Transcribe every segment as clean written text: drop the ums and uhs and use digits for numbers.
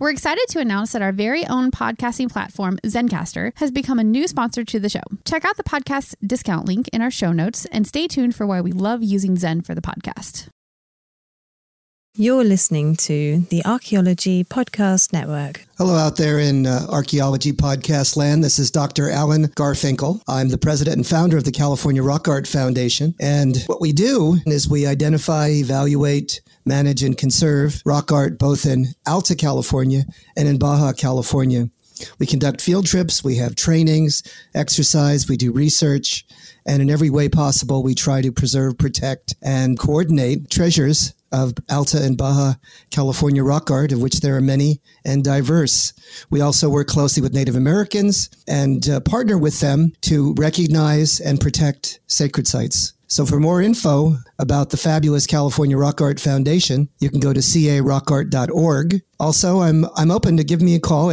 We're excited to announce that our very own podcasting platform, Zencastr, has become a new sponsor to the show. Check out the podcast discount link in our show notes and stay tuned for why we love using Zen for the podcast. You're listening to the Archaeology Podcast Network. Hello out there in Archaeology Podcast land. This is Dr. Alan Garfinkel. I'm the president and founder of the California Rock Art Foundation. And what we do is we identify, evaluate, manage, and conserve rock art both in Alta California and in Baja California. We conduct field trips, we have trainings, exercise, we do research, and in every way possible, we try to preserve, protect, and coordinate treasures of Alta and Baja California rock art, of which there are many and diverse. We also work closely with Native Americans and partner with them to recognize and protect sacred sites. So for more info about the fabulous California Rock Art Foundation, you can go to carockart.org. Also, I'm open to give me a call,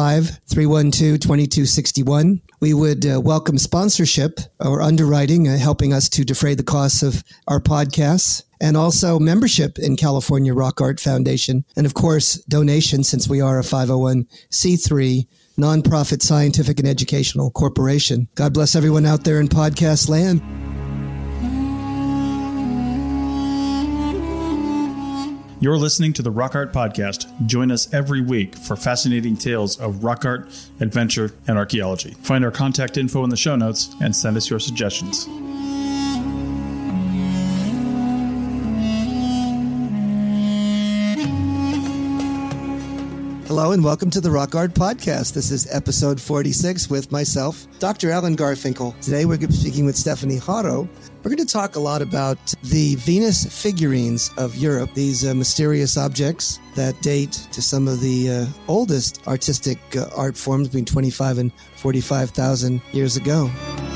805-312-2261. We would welcome sponsorship or underwriting, helping us to defray the costs of our podcasts, and also membership in California Rock Art Foundation. And of course, donations, since we are a 501c3 nonprofit scientific and educational corporation. God bless everyone out there in podcast land. You're listening to the Rock Art Podcast. Join us every week for fascinating tales of rock art, adventure, and archaeology. Find our contact info in the show notes and send us your suggestions. Hello and welcome to the Rock Art Podcast. This is episode 46 with myself, Dr. Alan Garfinkel. Today we're going to be speaking with Stephanie Haro. We're going to talk a lot about the Venus figurines of Europe, these mysterious objects that date to some of the oldest artistic art forms between 25 and 45,000 years ago.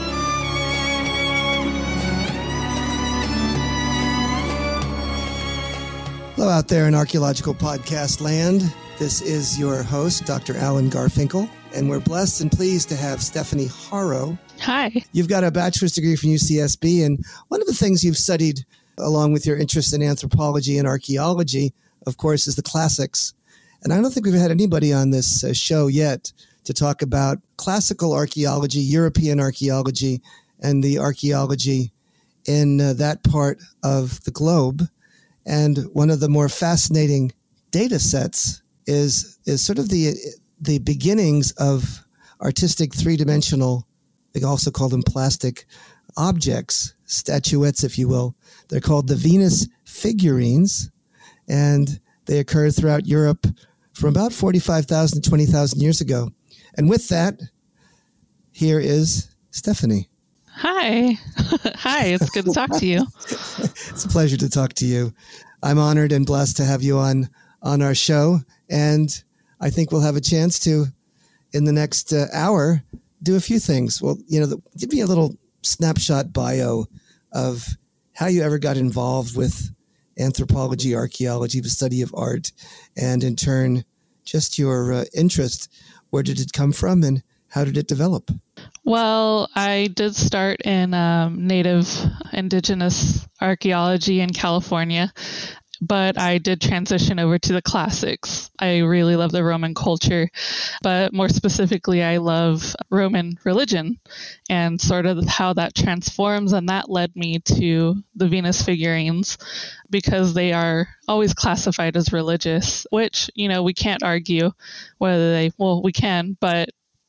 Hello out there in Archaeological Podcast land. This is your host, Dr. Alan Garfinkel, and we're blessed and pleased to have Stephanie Haro. Hi. You've got a bachelor's degree from UCSB, and one of the things you've studied, along with your interest in anthropology and archaeology, of course, is the classics. And I don't think we've had anybody on this show yet to talk about classical archaeology, European archaeology, and the archaeology in that part of the globe. And one of the more fascinating data sets is sort of the beginnings of artistic three-dimensional, they also call them plastic objects, statuettes, if you will. They're called the Venus figurines, and they occurred throughout Europe from about 45,000 to 20,000 years ago. And with that, here is Stephanie. Hi. Hi, it's good to talk to you. It's a pleasure to talk to you. I'm honored and blessed to have you on our show, and I think we'll have a chance to, in the next hour, do a few things. Well, give me a little snapshot bio of how you ever got involved with anthropology, archaeology, the study of art, and in turn, just your interest. Where did it come from, and how did it develop? Well, I did start in native indigenous archaeology in California, but I did transition over to the classics. I really love the Roman culture, but more specifically, I love Roman religion and sort of how that transforms. And that led me to the Venus figurines because they are always classified as religious, which, we can't argue whether we can, but,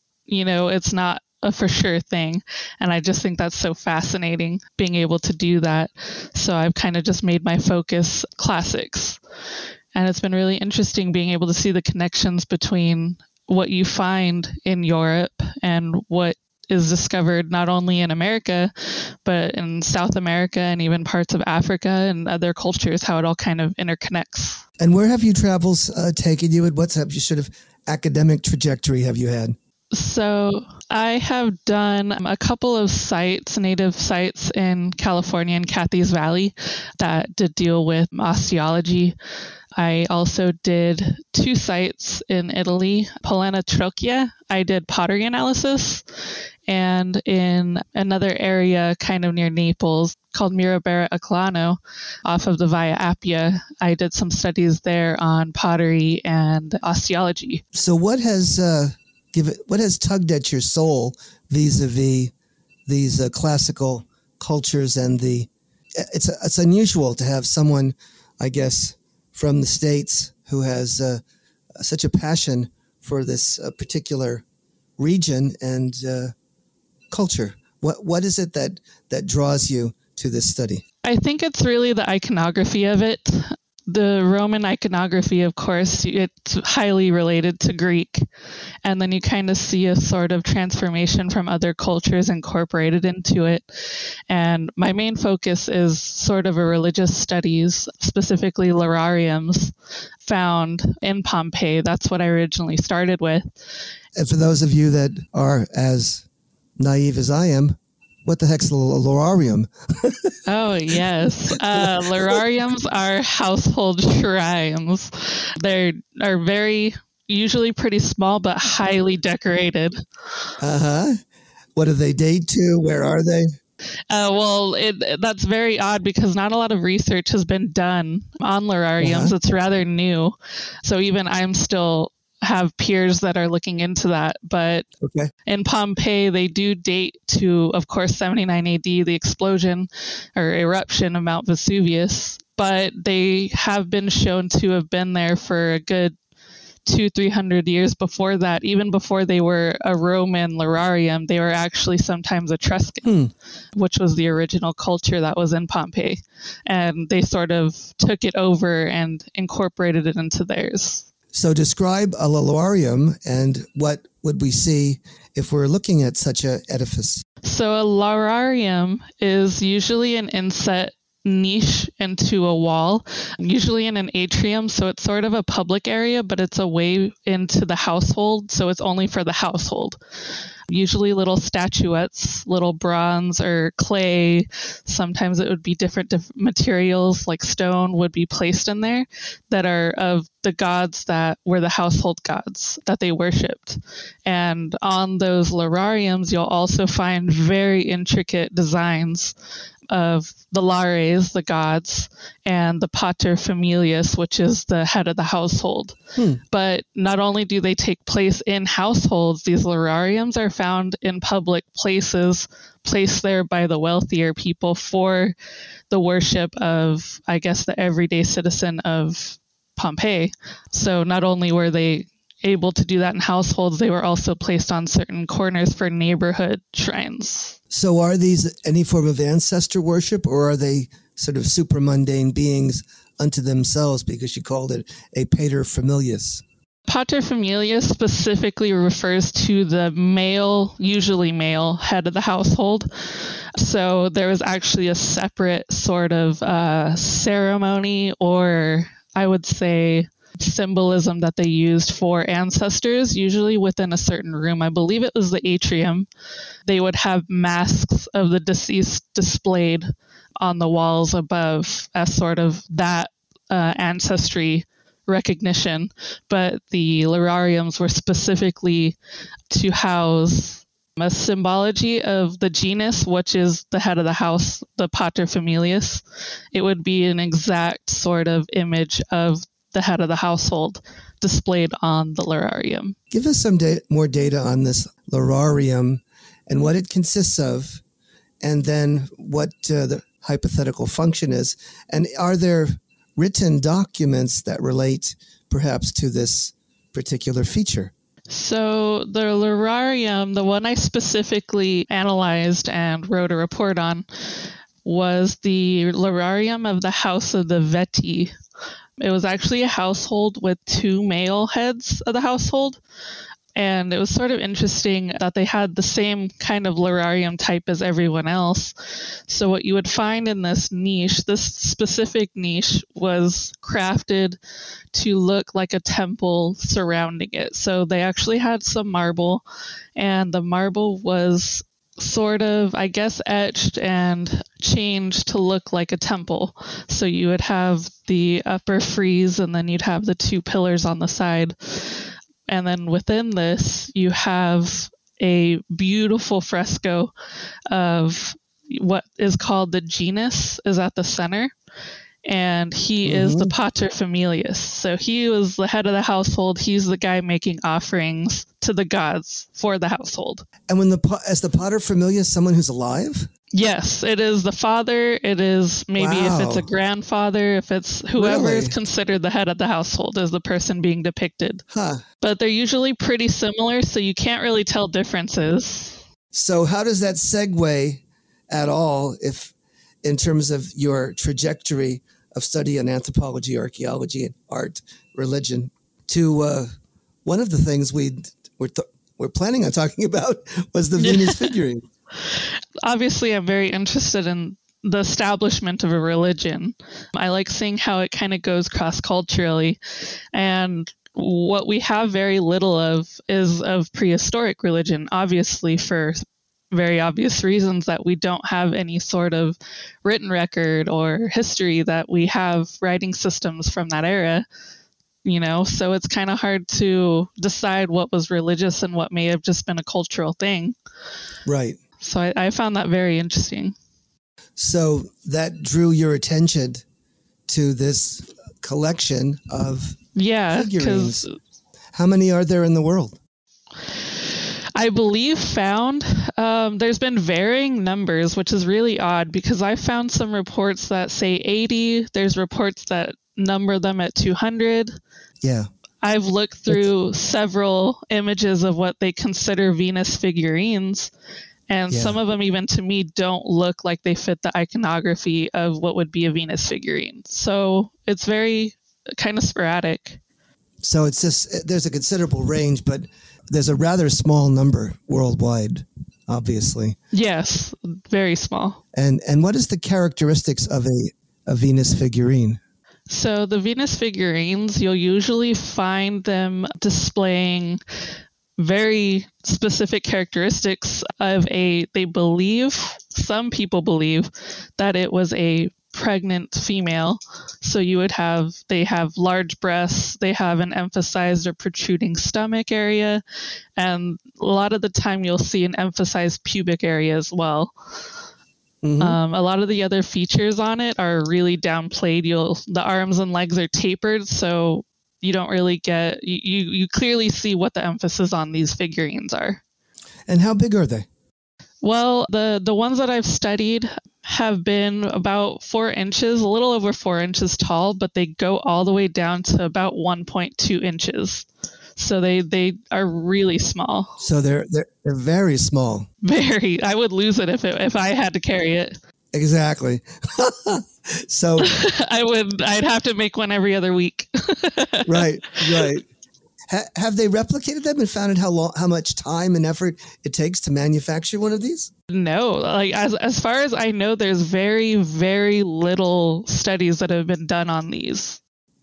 it's not a for sure thing. And I just think that's so fascinating being able to do that. So I've kind of just made my focus classics. And it's been really interesting being able to see the connections between what you find in Europe and what is discovered not only in America, but in South America and even parts of Africa and other cultures, how it all kind of interconnects. And where have your travels taken you, and what sort of academic trajectory have you had? So I have done a couple of sites, native sites in California and Cathy's Valley that did deal with osteology. I also did 2 sites in Italy. Polena Trocchia, I did pottery analysis. And in another area kind of near Naples called Mirabera Aclano off of the Via Appia, I did some studies there on pottery and osteology. So what has tugged at your soul vis-a-vis these classical cultures and it's unusual to have someone, I guess, from the States who has such a passion for this particular region and culture. What is it that draws you to this study? I think it's really the iconography of it. The Roman iconography, of course, it's highly related to Greek. And then you kind of see a sort of transformation from other cultures incorporated into it. And my main focus is sort of a religious studies, specifically larariums found in Pompeii. That's what I originally started with. And for those of you that are as naive as I am, what the heck's a lararium? Oh, yes. Larariums are household shrines. They are usually pretty small, but highly decorated. Uh-huh. What do they date to? Where are they? That's very odd because not a lot of research has been done on larariums. Uh-huh. It's rather new. So even I'm still have peers that are looking into that. But okay. In Pompeii, they do date to, of course, 79 AD, the explosion or eruption of Mount Vesuvius. But they have been shown to have been there for a good 200-300 years before that. Even before they were a Roman lararium, they were actually sometimes Etruscan, which was the original culture that was in Pompeii. And they sort of took it over and incorporated it into theirs. So describe a lararium and what would we see if we're looking at such an edifice? So a lararium is usually an inset niche into a wall, usually in an atrium. So it's sort of a public area, but it's away into the household. So it's only for the household. Usually little statuettes, little bronze or clay. Sometimes it would be different materials like stone would be placed in there that are of the gods that were the household gods that they worshipped. And on those larariums, you'll also find very intricate designs of the lares, the gods, and the pater familias, which is the head of the household. But not only do they take place in households, these larariums are found in public places, placed there by the wealthier people for the worship of, I guess, the everyday citizen of Pompeii. So not only were they able to do that in households, they were also placed on certain corners for neighborhood shrines. So are these any form of ancestor worship, or are they sort of supramundane beings unto themselves, because you called it a pater familias? Pater familias specifically refers to the male, usually male, head of the household. So there was actually a separate sort of ceremony, or I would say symbolism that they used for ancestors, usually within a certain room. I believe it was the atrium. They would have masks of the deceased displayed on the walls above as sort of that ancestry recognition. But the larariums were specifically to house a symbology of the genus, which is the head of the house, the pater familias. It would be an exact sort of image of the head of the household displayed on the lararium. Give us some more data on this lararium and what it consists of, and then what the hypothetical function is. And are there written documents that relate perhaps to this particular feature? So the lararium, the one I specifically analyzed and wrote a report on, was the lararium of the House of the Veti. It was actually a household with 2 male heads of the household. And it was sort of interesting that they had the same kind of lararium type as everyone else. So what you would find in this niche, this specific niche, was crafted to look like a temple surrounding it. So they actually had some marble, and the marble was sort of, I guess, etched and changed to look like a temple. So you would have the upper frieze, and then you'd have the two pillars on the side. And then within this, you have a beautiful fresco of what is called the Genus is at the center. And he is the paterfamilias. So he was the head of the household. He's the guy making offerings to the gods for the household. And as the paterfamilias, someone who's alive? Yes, it is the father. It is maybe if it's a grandfather, if it's whoever is considered the head of the household is the person being depicted. Huh. But they're usually pretty similar, so you can't really tell differences. So how does that segue at all, if in terms of your trajectory of study in anthropology, archaeology, and art, religion, to one of the things we're planning on talking about was the Venus figurine. Obviously, I'm very interested in the establishment of a religion. I like seeing how it kind of goes cross-culturally. And what we have very little of is of prehistoric religion, obviously for very obvious reasons that we don't have any sort of written record or history that we have writing systems from that era, so it's kind of hard to decide what was religious and what may have just been a cultural thing. Right. So I found that very interesting. So that drew your attention to this collection of figurines. How many are there in the world? I believe found. There's been varying numbers, which is really odd because I found some reports that say 80. There's reports that number them at 200. Yeah. I've looked through several images of what they consider Venus figurines, and some of them, even to me, don't look like they fit the iconography of what would be a Venus figurine. So it's very kind of sporadic. So it's just, there's a considerable range, but there's a rather small number worldwide, obviously. Yes, very small. And what is the characteristics of a Venus figurine? So the Venus figurines, you'll usually find them displaying very specific characteristics of some people believe that it was a pregnant female. So they have large breasts, they have an emphasized or protruding stomach area, and a lot of the time you'll see an emphasized pubic area as well. A lot of the other features on it are really downplayed. The arms and legs are tapered, so you don't really get, you clearly see what the emphasis on these figurines are. And how big are they? Well, the ones that I've studied have been about 4 inches, a little over 4 inches tall, but they go all the way down to about 1.2 inches. So they are really small. So they're very small. Very. I would lose it if I had to carry it. Exactly. So I'd have to make one every other week. Right. Have they replicated them and found out how much time and effort it takes to manufacture one of these? No, like as far as I know, there's very, very little studies that have been done on these.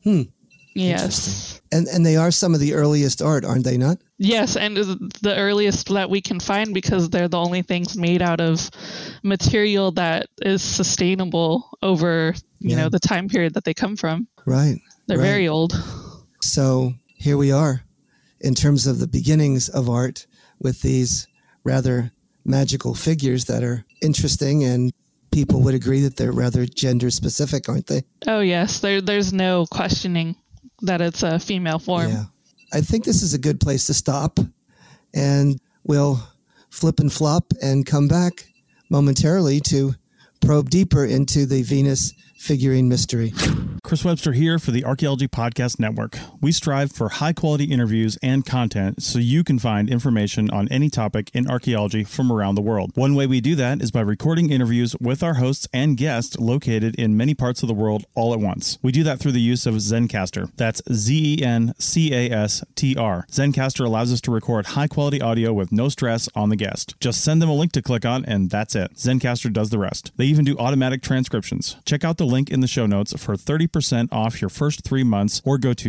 Yes. And they are some of the earliest art, aren't they not? Yes, and the earliest that we can find because they're the only things made out of material that is sustainable over, the time period that they come from. Right. They're very old. So here we are in terms of the beginnings of art with these rather magical figures that are interesting, and people would agree that they're rather gender specific, aren't they? Oh, yes. There's no questioning that it's a female form. Yeah. I think this is a good place to stop, and we'll flip and flop and come back momentarily to probe deeper into the Venus figurine mystery. Chris Webster here for the Archaeology Podcast Network. We strive for high-quality interviews and content so you can find information on any topic in archaeology from around the world. One way we do that is by recording interviews with our hosts and guests located in many parts of the world all at once. We do that through the use of Zencastr. That's Zencastr. Zencastr allows us to record high-quality audio with no stress on the guest. Just send them a link to click on, and that's it. Zencastr does the rest. They even do automatic transcriptions. Check out the link in the show notes for 30% off your first 3 months, or go to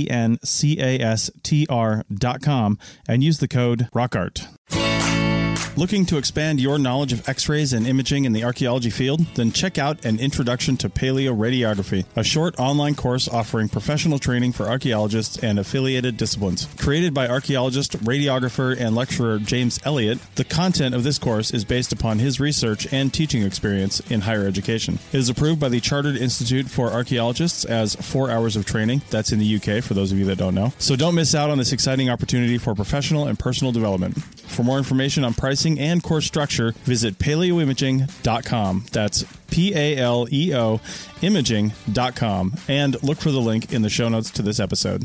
zencastr.com and use the code ROCKART. Looking to expand your knowledge of X-rays and imaging in the archaeology field? Then check out An Introduction to Paleoradiography, a short online course offering professional training for archaeologists and affiliated disciplines. Created by archaeologist, radiographer, and lecturer James Elliott, the content of this course is based upon his research and teaching experience in higher education. It is approved by the Chartered Institute for Archaeologists as 4 hours of training. That's in the UK, for those of you that don't know. So don't miss out on this exciting opportunity for professional and personal development. For more information on pricing and course structure, visit paleoimaging.com. That's PALEO imaging.com, and look for the link in the show notes to this episode.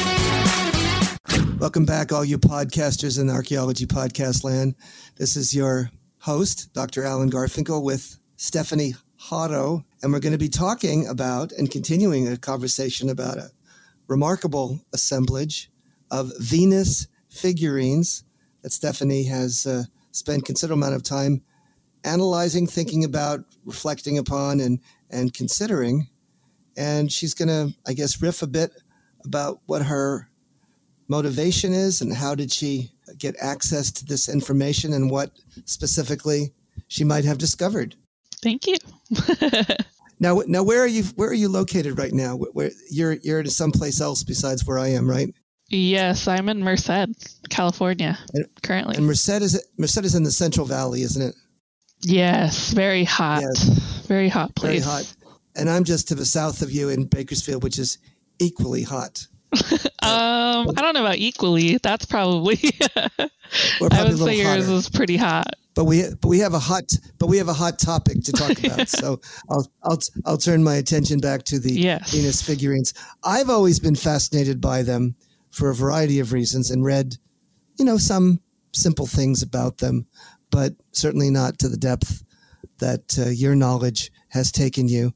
Welcome back, all you podcasters in Archaeology Podcast Land. This is your host, Dr. Alan Garfinkel, with Stephanie Hotto, and we're going to be talking about and continuing a conversation about a remarkable assemblage of Venus figurines that Stephanie has spent considerable amount of time analyzing, thinking about, reflecting upon, and considering. And she's going to, I guess, riff a bit about what her motivation is and how did she get access to this information and what specifically she might have discovered. Thank you. Now, where are you located right now? Where you're someplace else besides where I am, right? Yes, I'm in Merced, California, currently. And Merced is in the Central Valley, isn't it? Yes, very hot. Yes. Very hot place. Very hot. And I'm just to the south of you in Bakersfield, which is equally hot. I don't know about equally. That's probably, I would say yours is pretty hot. But we have a hot topic to talk about. So I'll turn my attention back to the Venus figurines. I've always been fascinated by them for a variety of reasons and read, some simple things about them, but certainly not to the depth that your knowledge has taken you.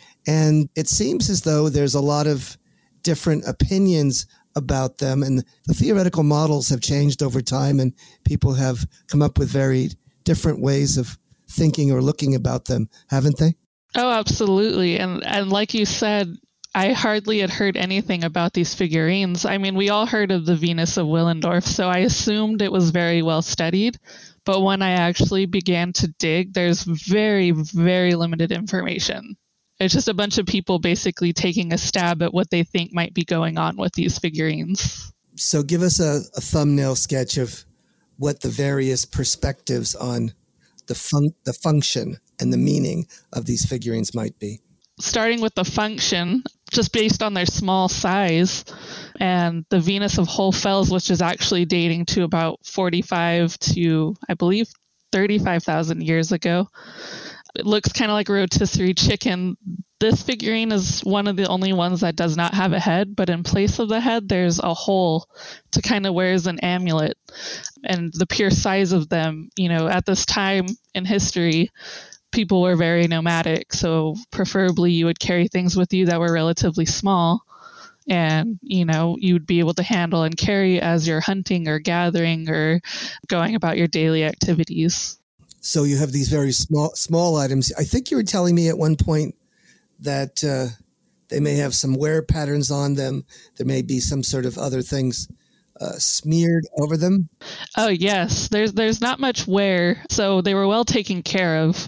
And it seems as though there's a lot of different opinions about them, and the theoretical models have changed over time, and people have come up with very different ways of thinking or looking about them, haven't they? Oh, absolutely. And like you said, I hardly had heard anything about these figurines. I mean, we all heard of the Venus of Willendorf, so I assumed it was very well studied. But when I actually began to dig, there's very, very limited information. It's just a bunch of people basically taking a stab at what they think might be going on with these figurines. So give us a thumbnail sketch of what the various perspectives on the function and the meaning of these figurines might be. Starting with the function, just based on their small size, and the Venus of Hohlfels, which is actually dating to about 45 to, I believe, 35,000 years ago. It looks kind of like a rotisserie chicken. This figurine is one of the only ones that does not have a head, but in place of the head, there's a hole to kind of wear as an amulet. And the pure size of them, at this time in history, people were very nomadic. So preferably you would carry things with you that were relatively small and, you would be able to handle and carry as you're hunting or gathering or going about your daily activities. So you have these very small items. I think you were telling me at one point that they may have some wear patterns on them. There may be some sort of other things smeared over them. Oh, yes. There's not much wear. So they were well taken care of,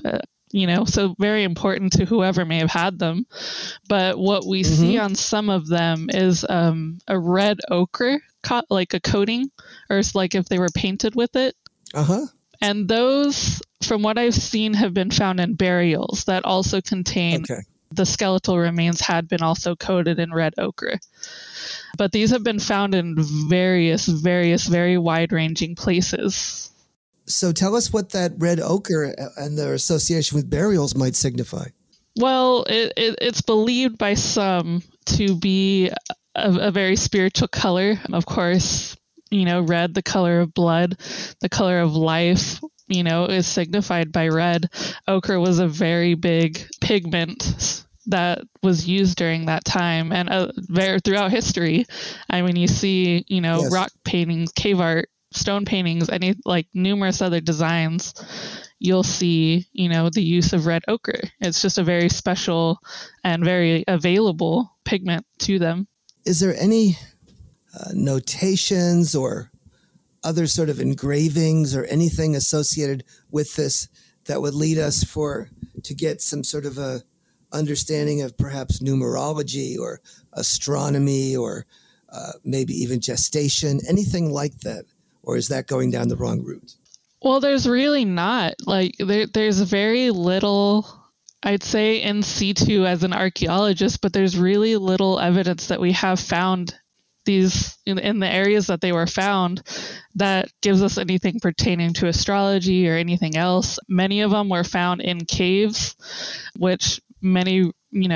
so very important to whoever may have had them. But what we see on some of them is a red ochre, like a coating, or it's like if they were painted with it. Uh-huh. And those, from what I've seen, have been found in burials that also contain the skeletal remains had been also coated in red ochre. But these have been found in various, very wide-ranging places. So tell us what that red ochre and their association with burials might signify. Well, it's believed by some to be a very spiritual color. Of course, red, the color of blood, the color of life, is signified by red. Ochre was a very big pigment that was used during that time and throughout history. I mean, you see, rock paintings, cave art, stone paintings, numerous other designs, you'll see, the use of red ochre. It's just a very special and very available pigment to them. Is there any notations or other sort of engravings or anything associated with this that would lead us to get some sort of a understanding of perhaps numerology or astronomy or maybe even gestation, anything like that? Or is that going down the wrong route? Well, there's really not. Like, there's very little, I'd say, in situ as an archaeologist, but there's really little evidence that we have found these in the areas that they were found that gives us anything pertaining to astrology or anything else. Many of them were found in caves, which many,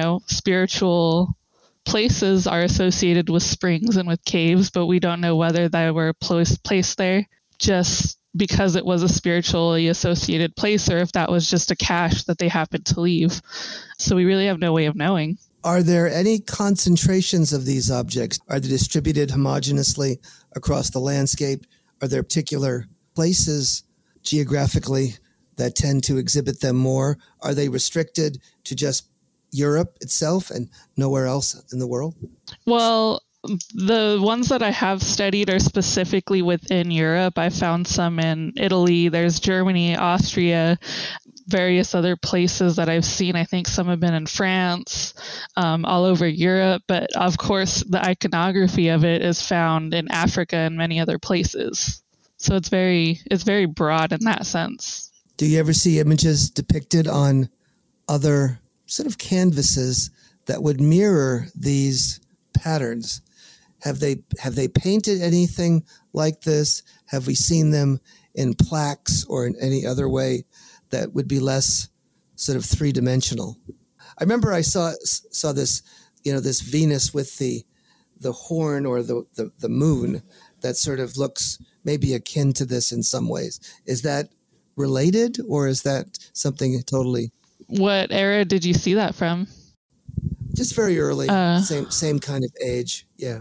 spiritual places are associated with springs and with caves, but we don't know whether they were placed there just because it was a spiritually associated place or if that was just a cache that they happened to leave. So we really have no way of knowing. Are there any concentrations of these objects? Are they distributed homogeneously across the landscape? Are there particular places geographically that tend to exhibit them more? Are they restricted to just Europe itself and nowhere else in the world? Well, the ones that I have studied are specifically within Europe. I found some in Italy. There's Germany, Austria, various other places that I've seen. I think some have been in France, all over Europe. But of course, the iconography of it is found in Africa and many other places. So it's very broad in that sense. Do you ever see images depicted on other sort of canvases that would mirror these patterns? Have they painted anything like this? Have we seen them in plaques or in any other way that would be less sort of three-dimensional? I remember I saw this, this Venus with the horn or the moon that sort of looks maybe akin to this in some ways. Is that related, or is that something totally? What era did you see that from? Just very early, same kind of age, yeah.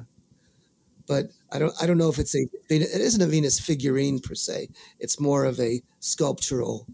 But I don't know if it isn't a Venus figurine per se. It's more of a sculptural,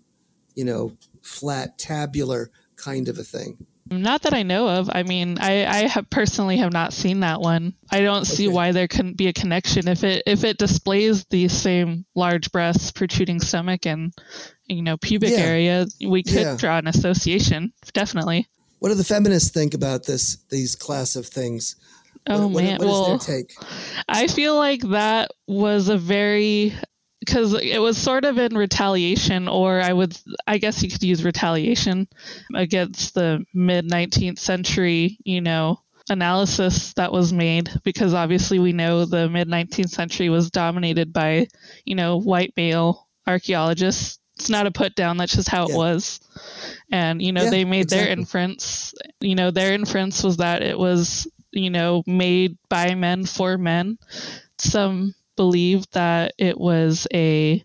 flat tabular kind of a thing. Not that I know of. I mean, I personally have not seen that one. I don't see why there couldn't be a connection if it displays the same large breasts, protruding stomach, and pubic area. We could draw an association, definitely. What do the feminists think about these class of things? What is their take? I feel like that was because it was sort of in retaliation, or I guess you could use retaliation against the mid-19th century, analysis that was made, because obviously we know the mid-19th century was dominated by, white male archaeologists. It's not a put down, that's just how it was. And, they made their inference. Their inference was that it was, made by men for men. Some believed that it was a,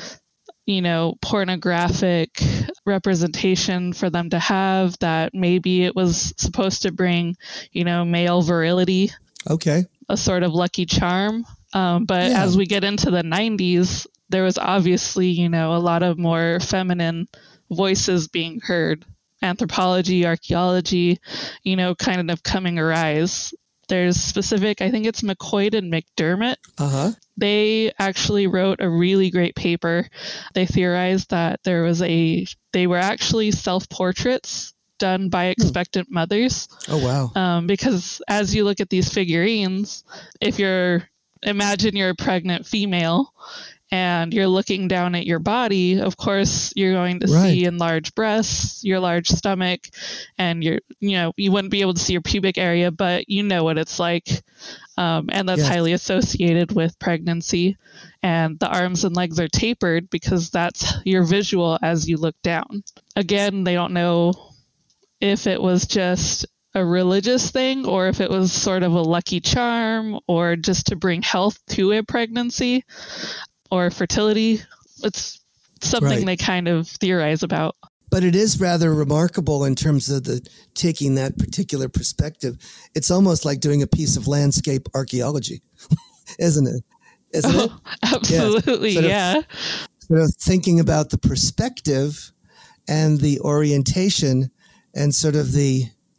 pornographic representation for them to have, that maybe it was supposed to bring, male virility. Okay. A sort of lucky charm. But as we get into the 90s, there was obviously, a lot of more feminine voices being heard. Anthropology, archaeology, kind of coming a rise. There's specific, I think it's McCoy and McDermott. Uh-huh. They actually wrote a really great paper. They theorized that they were actually self-portraits done by expectant mothers. Oh, wow. Because as you look at these figurines, imagine you're a pregnant female and you're looking down at your body, of course, you're going to see enlarged breasts, your large stomach, and you wouldn't be able to see your pubic area, but you know what it's like. And that's highly associated with pregnancy. And the arms and legs are tapered because that's your visual as you look down. Again, they don't know if it was just a religious thing or if it was sort of a lucky charm or just to bring health to a pregnancy or fertility. It's something they kind of theorize about. But it is rather remarkable in terms of taking that particular perspective. It's almost like doing a piece of landscape archaeology, isn't it? Absolutely, yeah. Sort of thinking about the perspective and the orientation and sort of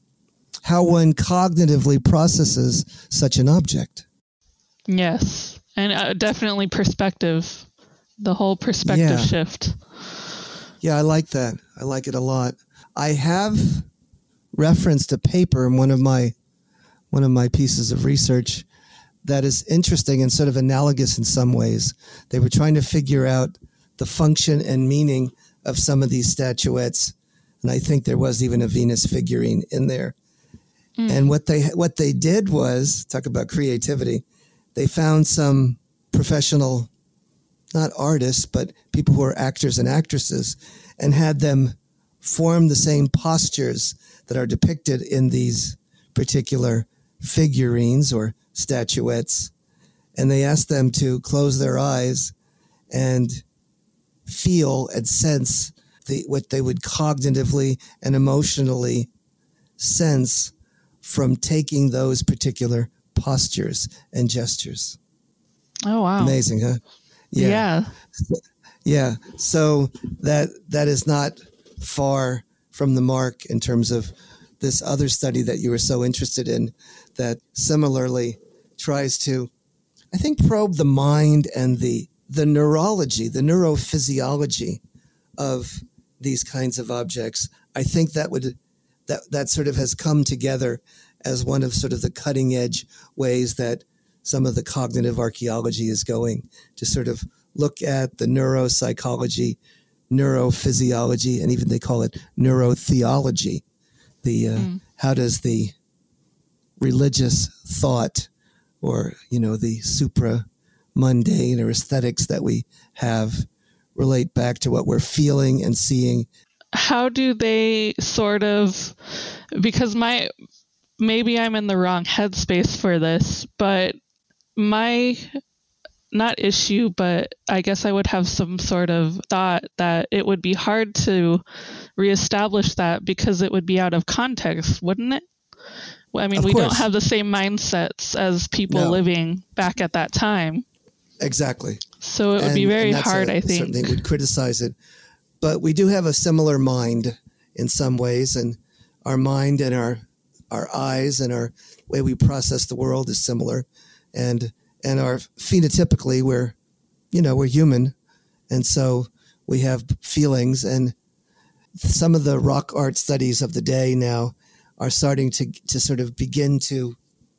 how one cognitively processes such an object. Yes. And definitely perspective, the whole perspective shift. Yeah, I like that. I like it a lot. I have referenced a paper in one of my pieces of research that is interesting and sort of analogous in some ways. They were trying to figure out the function and meaning of some of these statuettes, and I think there was even a Venus figurine in there. And what they did was, talk about creativity, they found some professional, not artists, but people who are actors and actresses, and had them form the same postures that are depicted in these particular figurines or statuettes. And they asked them to close their eyes and feel and sense what they would cognitively and emotionally sense from taking those particular postures and gestures. Oh, wow. Amazing, huh? Yeah. So that is not far from the mark in terms of this other study that you were so interested in that similarly tries to, I think, probe the mind and the neurology, the neurophysiology of these kinds of objects. I think that sort of has come together as one of sort of the cutting edge ways that some of the cognitive archaeology is going to sort of look at the neuropsychology, neurophysiology, and even they call it neurotheology. How does the religious thought or, the supra-mundane or aesthetics that we have relate back to what we're feeling and seeing? How do they sort of, because maybe I'm in the wrong headspace for this, but my, not issue, but I guess I would have some sort of thought that it would be hard to reestablish that because it would be out of context, wouldn't it? I mean, we don't have the same mindsets as people living back at that time. Exactly. So it would be very hard, I think. Certainly would criticize it. But we do have a similar mind in some ways, and our mind and our eyes and our way we process the world is similar. And our phenotypically, we're human. And so we have feelings, and some of the rock art studies of the day now are starting to sort of begin to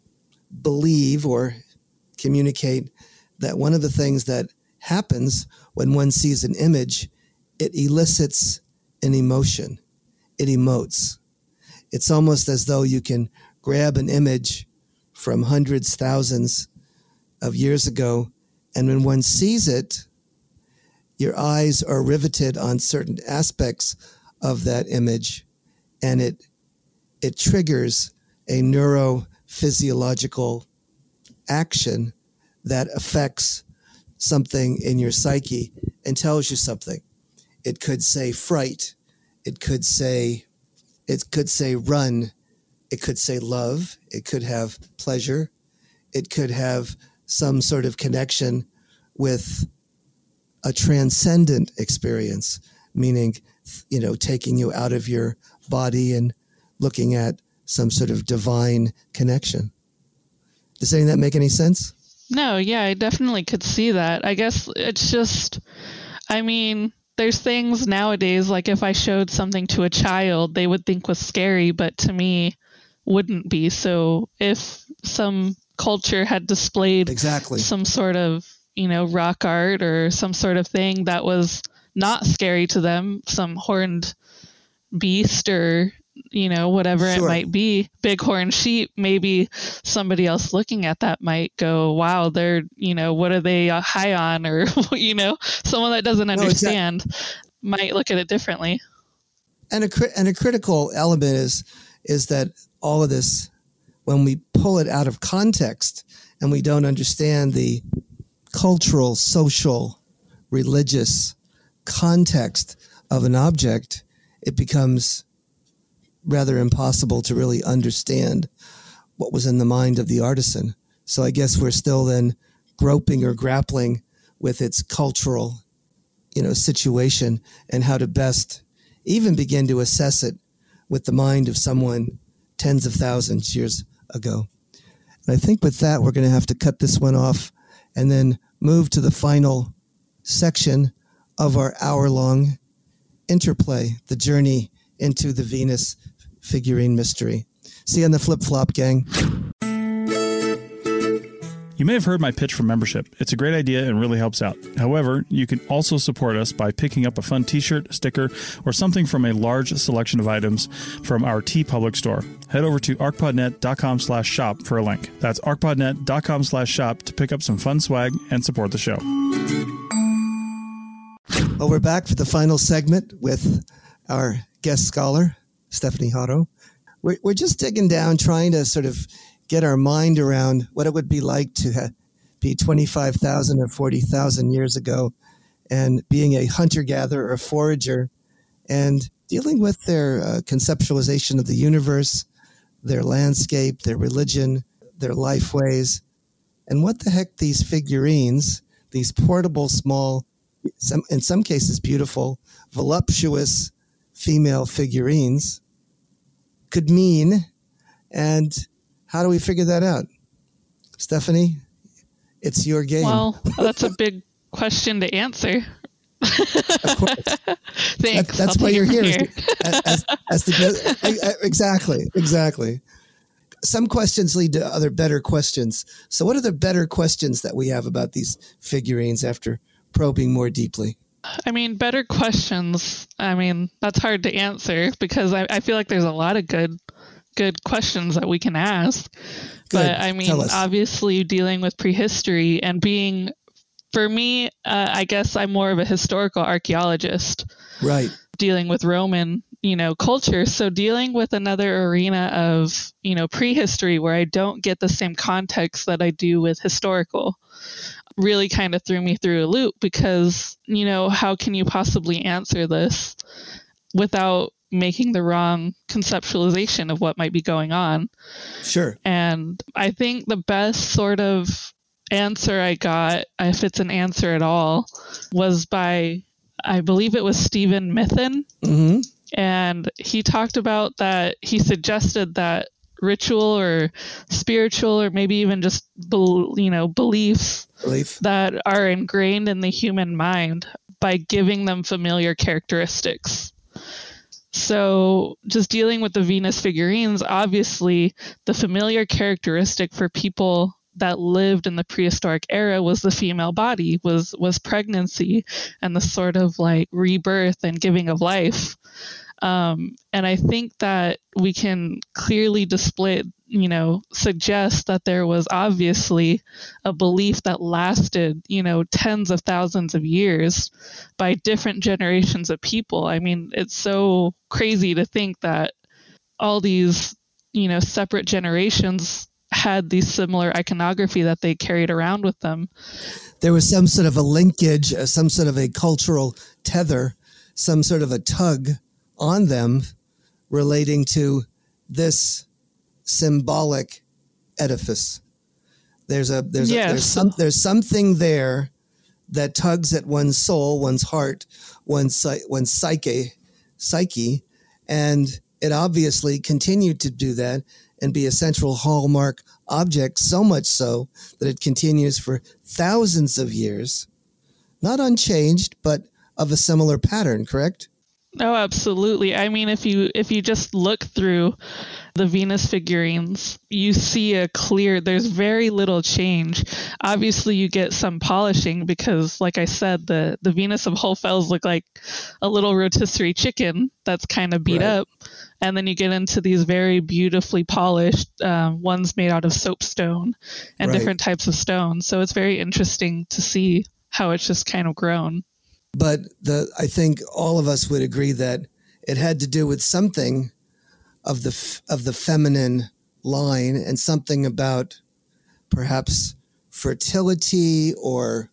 believe or communicate that one of the things that happens when one sees an image, it elicits an emotion. It emotes. It's almost as though you can grab an image from hundreds, thousands of years ago, and when one sees it, your eyes are riveted on certain aspects of that image, and it triggers a neurophysiological action that affects something in your psyche and tells you something. It could say fright. It could say run. It could say love. It could have pleasure. It could have some sort of connection with a transcendent experience, meaning, taking you out of your body and looking at some sort of divine connection. Does any of that make any sense? No, yeah, I definitely could see that. I guess it's just, there's things nowadays, like if I showed something to a child, they would think was scary, but to me wouldn't be. So if some culture had displayed some sort of, rock art or some sort of thing that was not scary to them, some horned beast or, whatever it might be, bighorn sheep, maybe somebody else looking at that might go, wow, they're, what are they high on? Or, someone that doesn't understand might look at it differently. And a critical element is that all of this, when we pull it out of context and we don't understand the cultural, social, religious context of an object, it becomes rather impossible to really understand what was in the mind of the artisan. So I guess we're still then groping or grappling with its cultural, situation and how to best even begin to assess it with the mind of someone tens of thousands years ago. And I think with that, we're going to have to cut this one off and then move to the final section of our hour-long interplay, the journey into the Venus figurine mystery. See you on the flip-flop, gang. You may have heard my pitch for membership. It's a great idea and really helps out. However, you can also support us by picking up a fun t-shirt, sticker, or something from a large selection of items from our TeePublic store. Head over to arcpodnet.com/shop for a link. That's arcpodnet.com/shop to pick up some fun swag and support the show. Well, we're back for the final segment with our guest scholar, Stephanie Hotto. We're just digging down, trying to sort of get our mind around what it would be like to be 25,000 or 40,000 years ago and being a hunter-gatherer or forager and dealing with their conceptualization of the universe, their landscape, their religion, their life ways, and what the heck these figurines, these portable, small, in some cases beautiful, voluptuous female figurines could mean, and how do we figure that out? Stephanie, it's your game. Well, that's a big question to answer. Of course. Thanks. That's why you're here. Exactly. Some questions lead to other better questions. So what are the better questions that we have about these figurines after probing more deeply? I mean, better questions. I mean, that's hard to answer because I feel like there's a lot of good questions that we can ask. Good. But I mean, obviously dealing with prehistory and being, for me, I guess I'm more of a historical archaeologist. Right. Dealing with Roman, culture. So dealing with another arena of, prehistory where I don't get the same context that I do with historical really kind of threw me through a loop because, how can you possibly answer this without making the wrong conceptualization of what might be going on? Sure. And I think the best sort of answer I got, if it's an answer at all, was by, I believe it was Stephen Mithen. Mm-hmm. And he talked about that, he suggested that ritual or spiritual or maybe even just, beliefs that are ingrained in the human mind by giving them familiar characteristics. So just dealing with the Venus figurines, obviously the familiar characteristic for people that lived in the prehistoric era was the female body, was pregnancy and the sort of like rebirth and giving of life. And I think that we can clearly suggest that there was obviously a belief that lasted, tens of thousands of years by different generations of people. I mean, it's so crazy to think that all these, separate generations had these similar iconography that they carried around with them. There was some sort of a linkage, some sort of a cultural tether, some sort of a tug on them relating to this symbolic edifice. There's something there that tugs at one's soul, one's heart, one's psyche, and it obviously continued to do that and be a central hallmark object, so much so that it continues for thousands of years, not unchanged, but of a similar pattern, correct? Oh, absolutely. I mean, if you just look through the Venus figurines, you see there's very little change. Obviously, you get some polishing because, like I said, the Venus of Hull Fells look like a little rotisserie chicken that's kind of beat up. And then you get into these very beautifully polished ones made out of soapstone and different types of stone. So it's very interesting to see how it's just kind of grown. But I think all of us would agree that it had to do with something of the feminine line and something about perhaps fertility or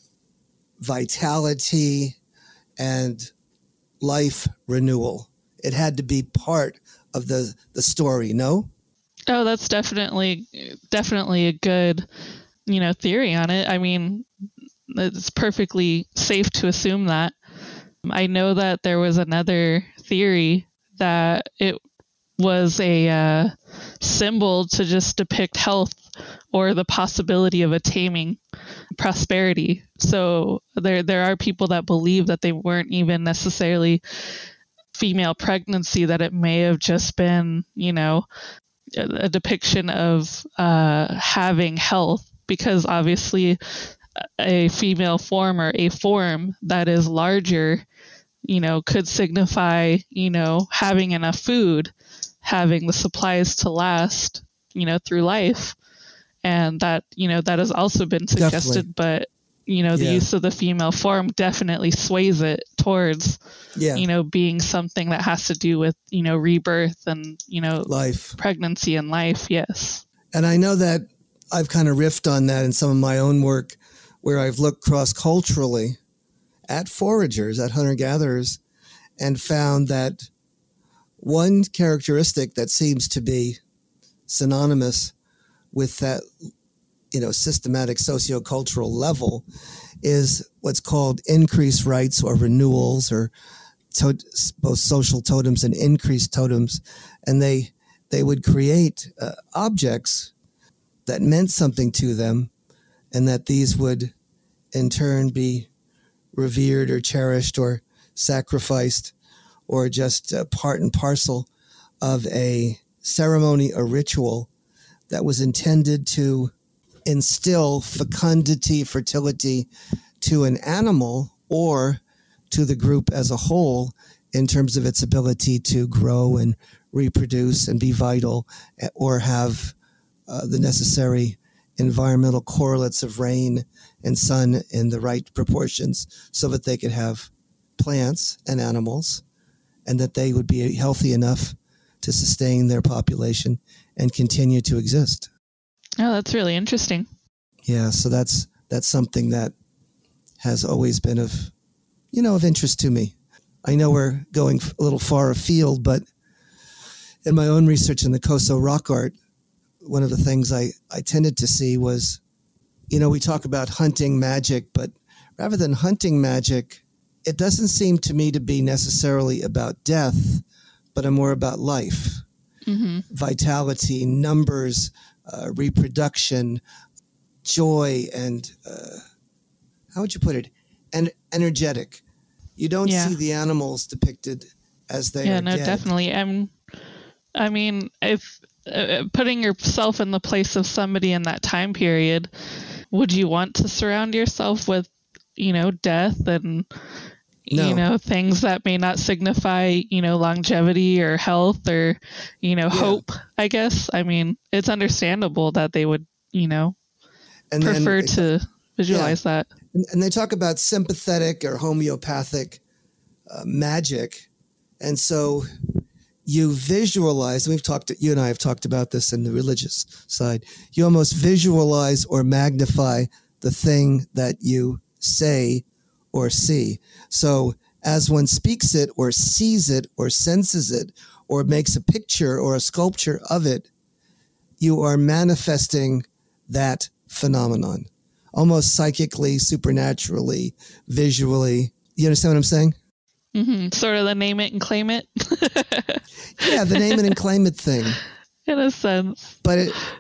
vitality and life renewal. It had to be part of the story, no? Oh, that's definitely a good, theory on it. I mean, it's perfectly safe to assume that. I know that there was another theory that it was a symbol to just depict health or the possibility of a taming prosperity. So there are people that believe that they weren't even necessarily female pregnancy, that it may have just been, a depiction of having health, because obviously a female form or a form that is larger, could signify, having enough food, having the supplies to last, through life. And that, that has also been suggested, Definitely. but, the use of the female form definitely sways it towards, being something that has to do with, rebirth and, Life, pregnancy and life. Yes. and I know that I've kind of riffed on that in some of my own work, where I've looked cross-culturally at foragers, at hunter-gatherers, and found that one characteristic that seems to be synonymous with that, systematic sociocultural level is what's called increased rights or renewals, or both social totems and increased totems. And they would create objects that meant something to them, and that these would in turn be revered or cherished or sacrificed, or just part and parcel of a ceremony or ritual that was intended to instill fecundity, fertility to an animal or to the group as a whole, in terms of its ability to grow and reproduce and be vital, or have the necessary environmental correlates of rain and sun in the right proportions, so that they could have plants and animals, and that they would be healthy enough to sustain their population and continue to exist. Oh, that's really interesting. Yeah, so that's something that has always been of interest to me. I know we're going a little far afield, but in my own research in the Koso rock art, one of the things I tended to see was, we talk about hunting magic, but rather than hunting magic, it doesn't seem to me to be necessarily about death, but more about life, vitality, numbers, reproduction, joy, and how would you put it? And energetic. You don't see the animals depicted as they are dead. Definitely. I mean, if putting yourself in the place of somebody in that time period, would you want to surround yourself with, death and, No. things that may not signify, longevity or health or, hope, I guess? I mean, it's understandable that they would, prefer to visualize that. And they talk about sympathetic or homeopathic magic. And so you visualize, you and I have talked about this in the religious side. You almost visualize or magnify the thing that you say or see. So as one speaks it or sees it or senses it or makes a picture or a sculpture of it, you are manifesting that phenomenon, almost psychically, supernaturally, visually. You understand what I'm saying? Mm-hmm. Sort of the name it and claim it. Yeah, the name it and claim it thing. In a sense. But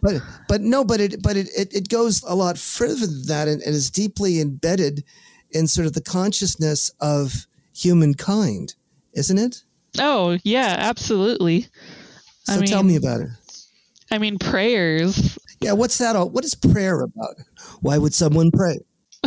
it goes a lot further than that, and is deeply embedded in sort of the consciousness of humankind, isn't it? Oh, yeah, absolutely. So tell me about it. I mean, prayers. Yeah, what's that all? What is prayer about? Why would someone pray?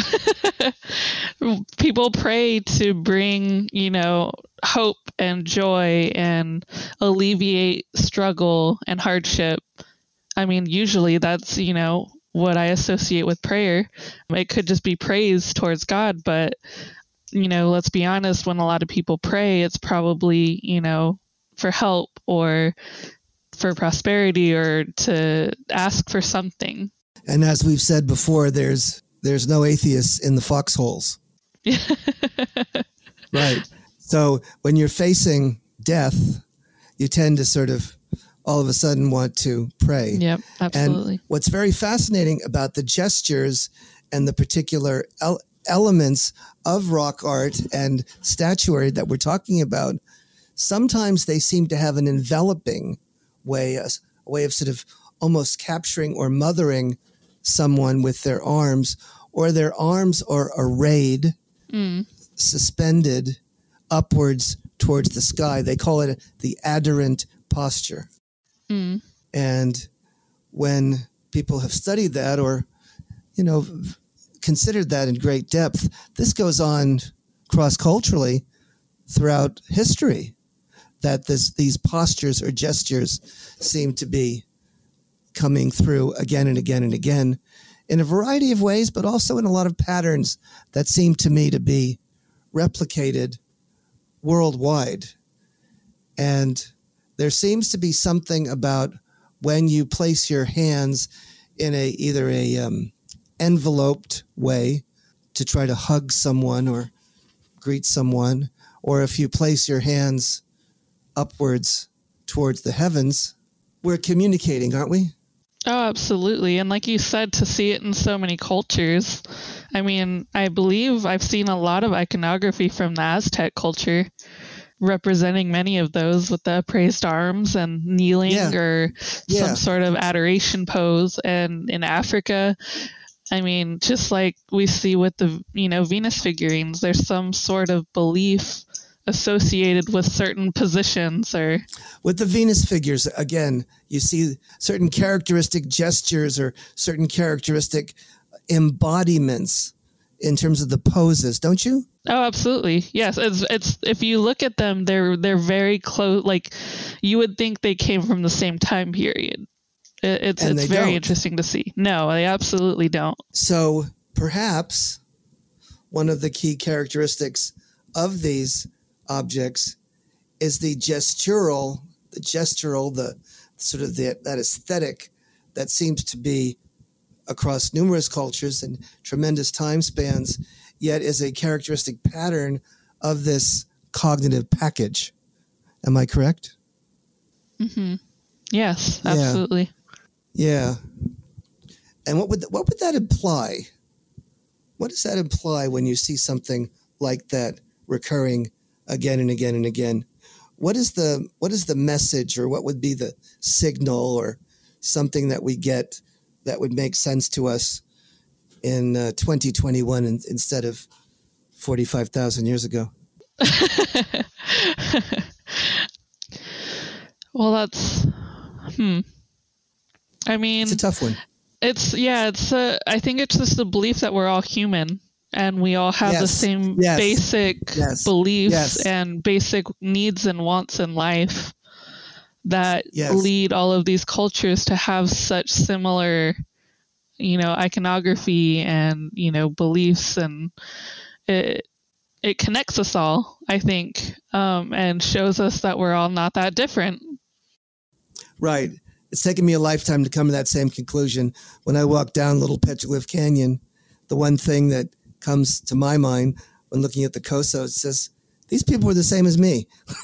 People pray to bring, hope and joy and alleviate struggle and hardship. I mean, usually that's, what I associate with prayer. It could just be praise towards God, but, let's be honest, when a lot of people pray, it's probably, for help or for prosperity or to ask for something. And as we've said before, there's no atheists in the foxholes. Right. So when you're facing death, you tend to sort of all of a sudden want to pray. Yep, absolutely. And what's very fascinating about the gestures and the particular elements of rock art and statuary that we're talking about, sometimes they seem to have an enveloping way, a way of sort of almost capturing or mothering someone with their arms, or their arms are arrayed, suspended upwards towards the sky. They call it the adherent posture. And when people have studied that or, considered that in great depth, this goes on cross-culturally throughout history, that these postures or gestures seem to be coming through again and again and again in a variety of ways, but also in a lot of patterns that seem to me to be replicated worldwide. And there seems to be something about when you place your hands in either a enveloped way to try to hug someone or greet someone, or if you place your hands upwards towards the heavens, we're communicating, aren't we? Oh, absolutely. And like you said, to see it in so many cultures, I mean, I believe I've seen a lot of iconography from the Aztec culture representing many of those with the upraised arms and kneeling or some sort of adoration pose. And in Africa, I mean, just like we see with the, Venus figurines, there's some sort of belief associated with certain positions. Or with the Venus figures, again, you see certain characteristic gestures or certain characteristic embodiments in terms of the poses, don't you? Oh, absolutely. Yes. It's if you look at them, they're very close. Like you would think they came from the same time period. It's very interesting to see. No, they absolutely don't. So perhaps one of the key characteristics of these objects is the gestural, the sort of that aesthetic that seems to be across numerous cultures and tremendous time spans, yet is a characteristic pattern of this cognitive package. Am I correct? Mm-hmm. Yes, absolutely. Yeah. And what would that imply? What does that imply when you see something like that recurring again and again and again? What is the message, or what would be the signal or something that we get that would make sense to us in 2021 instead of 45,000 years ago? Well, that's, I mean, it's a tough one. I think it's just the belief that we're all human and we all have the same basic beliefs and basic needs and wants in life that lead all of these cultures to have such similar, iconography and, beliefs, and it connects us all, I think, and shows us that we're all not that different. Right. It's taken me a lifetime to come to that same conclusion. When I walk down Little Petroglyph Canyon, the one thing that comes to my mind when looking at the Cosos says, these people were the same as me.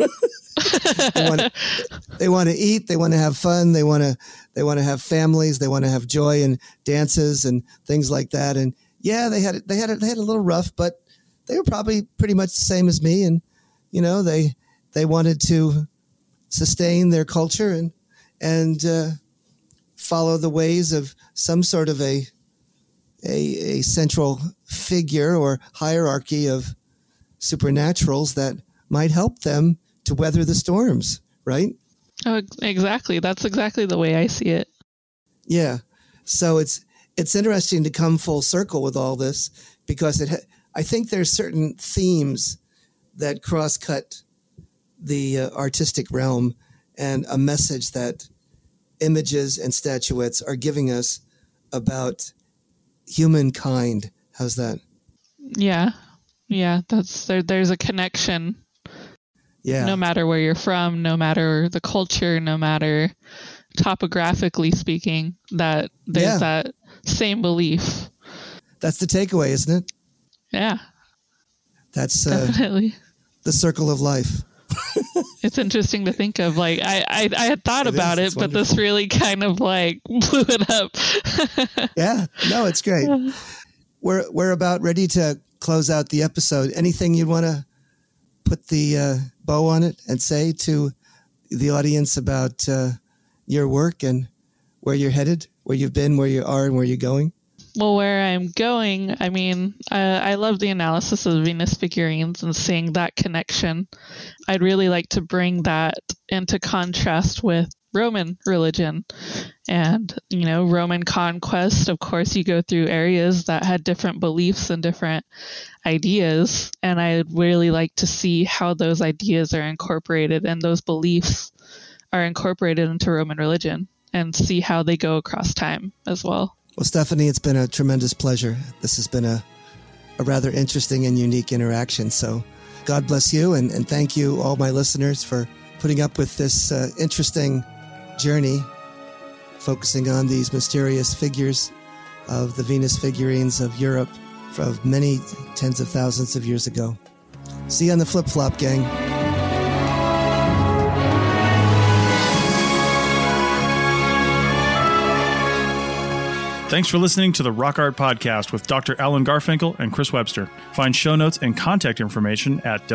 They want to eat. They want to have fun. They want to have families. They want to have joy and dances and things like that. And they had a little rough, but they were probably pretty much the same as me. And they wanted to sustain their culture and follow the ways of some sort of a central figure or hierarchy of supernaturals that might help them to weather the storms, right? Oh, exactly. That's exactly the way I see it. Yeah. So it's interesting to come full circle with all this, because I think there's certain themes that cross-cut the artistic realm, and a message that images and statuettes are giving us about humankind. How's that? Yeah. There's a connection. Yeah. No matter where you're from, no matter the culture, no matter topographically speaking, that there's that same belief. That's the takeaway, isn't it? Yeah. That's definitely the circle of life. It's interesting to think of. Like I had thought about it, but this really kind of like blew it up. Yeah. No, it's great. We're about ready to close out the episode. Anything you'd want to put the bow on it and say to the audience about your work and where you're headed, where you've been, where you are, and where you're going? Well, where I'm going, I mean, I love the analysis of Venus figurines and seeing that connection. I'd really like to bring that into contrast with Roman religion and, Roman conquest. Of course, you go through areas that had different beliefs and different ideas, and I'd really like to see how those ideas are incorporated and those beliefs are incorporated into Roman religion and see how they go across time as well. Well, Stephanie, it's been a tremendous pleasure. This has been a rather interesting and unique interaction. So God bless you, and thank you, all my listeners, for putting up with this interesting journey, focusing on these mysterious figures of the Venus figurines of Europe from many tens of thousands of years ago. See you on the flip-flop, gang. Thanks for listening to the Rock Art Podcast with Dr. Alan Garfinkel and Chris Webster. Find show notes and contact information at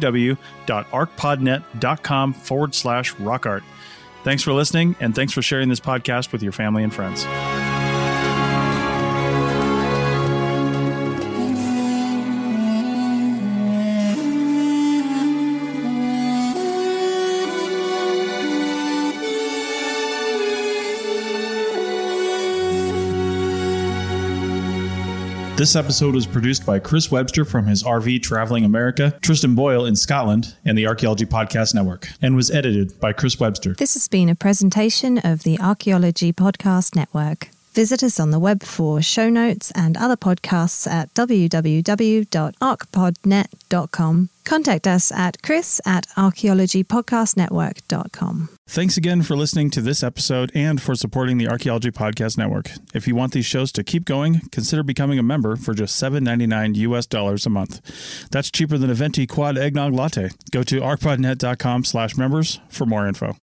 www.arcpodnet.com/rockart. Thanks for listening, and thanks for sharing this podcast with your family and friends. This episode was produced by Chris Webster from his RV Traveling America, Tristan Boyle in Scotland, and the Archaeology Podcast Network, and was edited by Chris Webster. This has been a presentation of the Archaeology Podcast Network. Visit us on the web for show notes and other podcasts at www.arcpodnet.com. Contact us at chris@archaeologypodcastnetwork.com. Thanks again for listening to this episode and for supporting the Archaeology Podcast Network. If you want these shows to keep going, consider becoming a member for just $7.99 US a month. That's cheaper than a venti quad eggnog latte. Go to arcpodnet.com/members for more info.